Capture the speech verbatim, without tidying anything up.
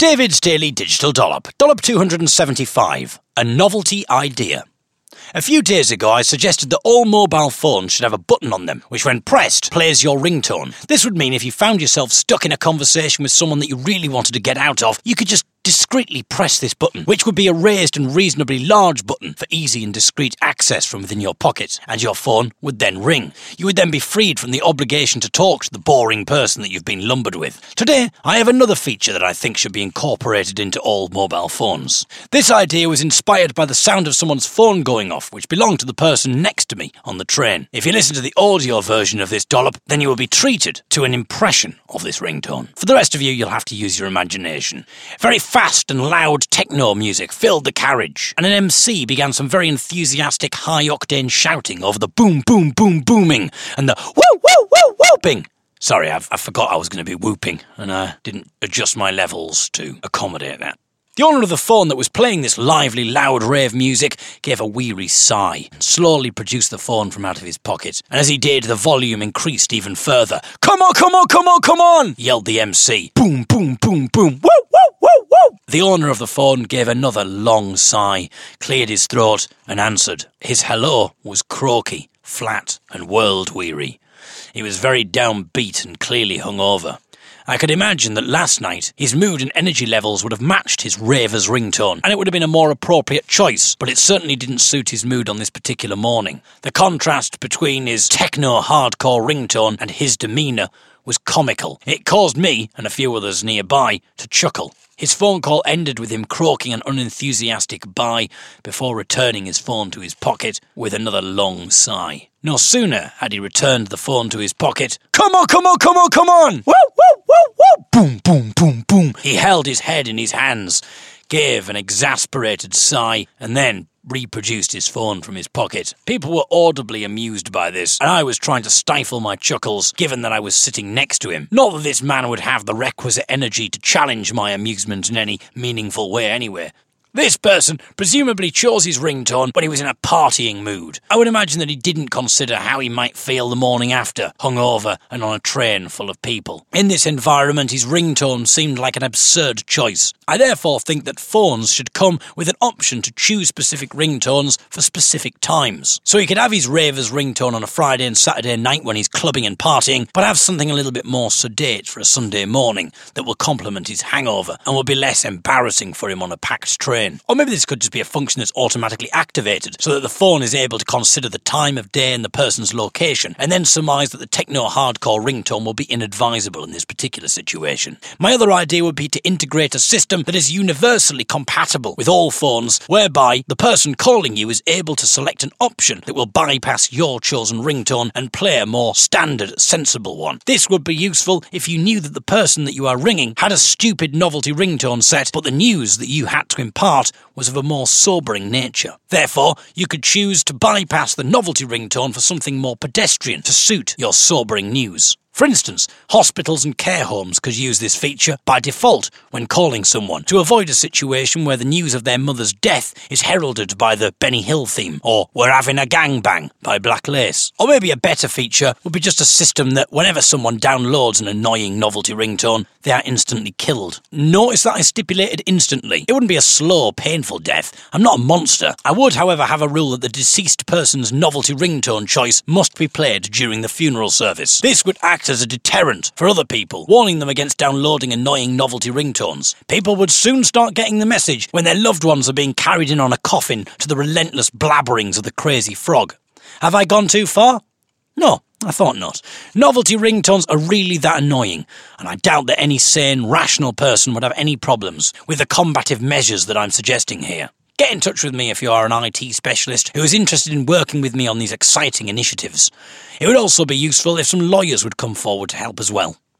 David's Daily Digital Dollop, Dollop two hundred seventy-five, a novelty idea. A few days ago, I suggested that all mobile phones should have a button on them, which when pressed, plays your ringtone. This would mean if you found yourself stuck in a conversation with someone that you really wanted to get out of, you could just discreetly press this button, which would be a raised and reasonably large button for easy and discreet access from within your pocket, and your phone would then ring. You would then be freed from the obligation to talk to the boring person that you've been lumbered with. Today, I have another feature that I think should be incorporated into all mobile phones. This idea was inspired by the sound of someone's phone going off, which belonged to the person next to me on the train. If you listen to the audio version of this dollop, then you will be treated to an impression of this ringtone. For the rest of you, you'll have to use your imagination. Very fast and loud techno music filled the carriage, and an M C began some very enthusiastic high-octane shouting over the boom, boom, boom, booming, and the woo, woo, woo, whooping. Sorry, I've, I forgot I was going to be whooping, and I didn't adjust my levels to accommodate that. The owner of the phone that was playing this lively, loud rave music gave a weary sigh and slowly produced the phone from out of his pocket. And as he did, the volume increased even further. "Come on, come on, come on, come on!" yelled the M C. Boom, boom, boom, boom. Woo, woo, woo, woo! The owner of the phone gave another long sigh, cleared his throat, and answered. His hello was croaky, flat, and world-weary. He was very downbeat and clearly hungover. I could imagine that last night his mood and energy levels would have matched his raver's ringtone, and it would have been a more appropriate choice, but it certainly didn't suit his mood on this particular morning. The contrast between his techno-hardcore ringtone and his demeanour was comical. It caused me, and a few others nearby, to chuckle. His phone call ended with him croaking an unenthusiastic bye before returning his phone to his pocket with another long sigh. No sooner had he returned the phone to his pocket, "Come on, come on, come on, come on! Woo, woo, woo, woo! Boom, boom, boom, boom!" He held his head in his hands, gave an exasperated sigh, and then reproduced his phone from his pocket. People were audibly amused by this, and I was trying to stifle my chuckles, given that I was sitting next to him. Not that this man would have the requisite energy to challenge my amusement in any meaningful way anyway. This person presumably chose his ringtone when he was in a partying mood. I would imagine that he didn't consider how he might feel the morning after, hungover and on a train full of people. In this environment, his ringtone seemed like an absurd choice. I therefore think that phones should come with an option to choose specific ringtones for specific times. So he could have his raver's ringtone on a Friday and Saturday night when he's clubbing and partying, but have something a little bit more sedate for a Sunday morning that will complement his hangover and will be less embarrassing for him on a packed train. Or maybe this could just be a function that's automatically activated so that the phone is able to consider the time of day and the person's location and then surmise that the techno-hardcore ringtone will be inadvisable in this particular situation. My other idea would be to integrate a system that is universally compatible with all phones, whereby the person calling you is able to select an option that will bypass your chosen ringtone and play a more standard, sensible one. This would be useful if you knew that the person that you are ringing had a stupid novelty ringtone set, but the news that you had to impart was of a more sobering nature. Therefore, you could choose to bypass the novelty ringtone for something more pedestrian to suit your sobering news. For instance, hospitals and care homes could use this feature by default when calling someone to avoid a situation where the news of their mother's death is heralded by the Benny Hill theme, or "We're having a gangbang" by Black Lace. Or maybe a better feature would be just a system that whenever someone downloads an annoying novelty ringtone, they are instantly killed. Notice that I stipulated instantly. It wouldn't be a slow, painful death. I'm not a monster. I would, however, have a rule that the deceased person's novelty ringtone choice must be played during the funeral service. This would act as a deterrent for other people, warning them against downloading annoying novelty ringtones. People would soon start getting the message when their loved ones are being carried in on a coffin to the relentless blabberings of the crazy frog. Have I gone too far? No, I thought not. Novelty ringtones are really that annoying, and I doubt that any sane, rational person would have any problems with the combative measures that I'm suggesting here. Get in touch with me if you are an I T specialist who is interested in working with me on these exciting initiatives. It would also be useful if some lawyers would come forward to help as well.